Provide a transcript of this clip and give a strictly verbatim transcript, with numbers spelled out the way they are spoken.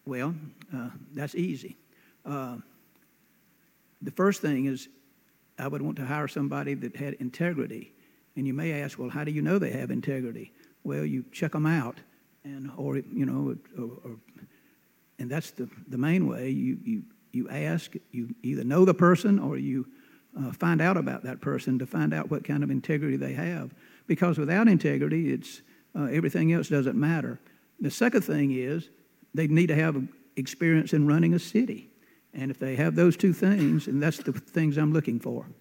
Well, uh, that's easy. Uh, the first thing is I would want to hire somebody that had integrity. And you may ask, well, how do you know they have integrity? Well, you check them out, and or you know, or, or, and that's the the main way. You you you ask. You either know the person or you uh, find out about that person to find out what kind of integrity they have. Because without integrity, it's uh, everything else doesn't matter. The second thing is they need to have experience in running a city, and if they have those two things, and that's the things I'm looking for.